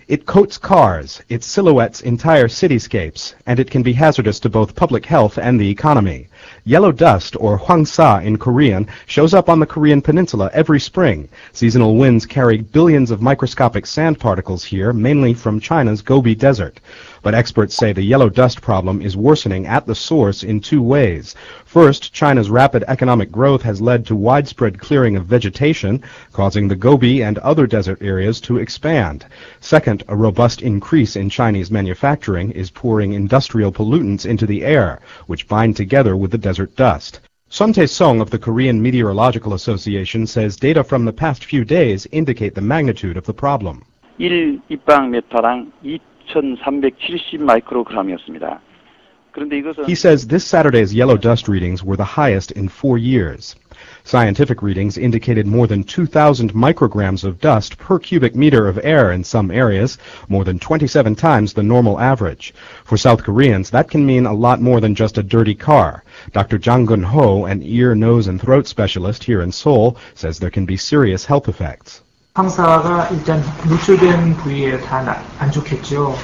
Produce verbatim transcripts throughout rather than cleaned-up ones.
It coats cars, it silhouettes entire cityscapes, and it can be hazardous to both public health and the economy. Yellow dust, or hwangsa in Korean, shows up on the Korean peninsula every spring. Seasonal winds carry billions of microscopic sand particles here, mainly from China's Gobi Desert. But experts say the yellow dust problem is worsening at the source in two ways. First, China's rapid economic growth has led to widespread clearing of vegetation, causing the Gobi and other desert areas to expand. Second, a robust increase in Chinese manufacturing is pouring industrial pollutants into the air, which bind together with the desert dust. Son Tae-sung of the Korean Meteorological Association says data from the past few days indicate the magnitude of the problem. 일 입방미터당 이천삼백칠십 마이크로그램이었습니다. He says this Saturday's yellow dust readings were the highest in four years. Scientific readings indicated more than two thousand micrograms of dust per cubic meter of air in some areas, more than twenty-seven times the normal average. For South Koreans, that can mean a lot more than just a dirty car. Doctor Jang Gun-ho, an ear, nose, and throat specialist here in Seoul, says there can be serious health effects. 황사가 일단 노출된 부위에 다 안 좋겠죠.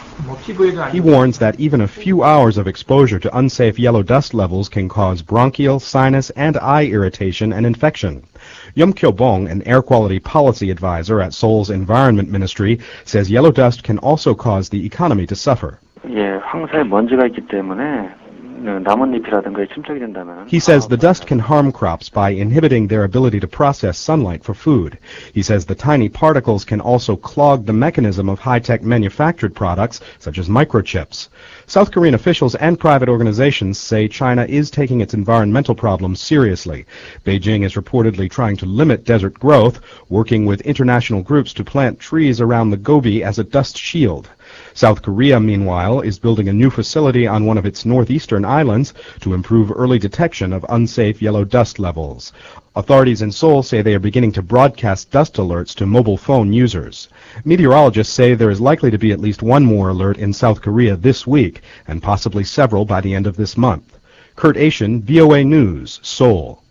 He warns that even a few hours of exposure to unsafe yellow dust levels can cause bronchial, sinus, and eye irritation and infection. Yum Kyo-bong, an air quality policy advisor at Seoul's Environment Ministry, says yellow dust can also cause the economy to suffer. 예, 황사에 먼지가 있기 때문에 나뭇잎이라든가 침착이 된다면. He says the dust can harm crops by inhibiting their ability to process sunlight for food. He says the tiny particles can also clog the mechanism of high-tech manufactured products, such as microchips. South Korean officials and private organizations say China is taking its environmental problems seriously. Beijing is reportedly trying to limit desert growth, working with international groups to plant trees around the Gobi as a dust shield. South Korea, meanwhile, is building a new facility on one of its northeastern islands to improve early detection of unsafe yellow dust levels. Authorities in Seoul say they are beginning to broadcast dust alerts to mobile phone users. Meteorologists say there is likely to be at least one more alert in South Korea this week, and possibly several by the end of this month. Kurt Asian, V O A News, Seoul.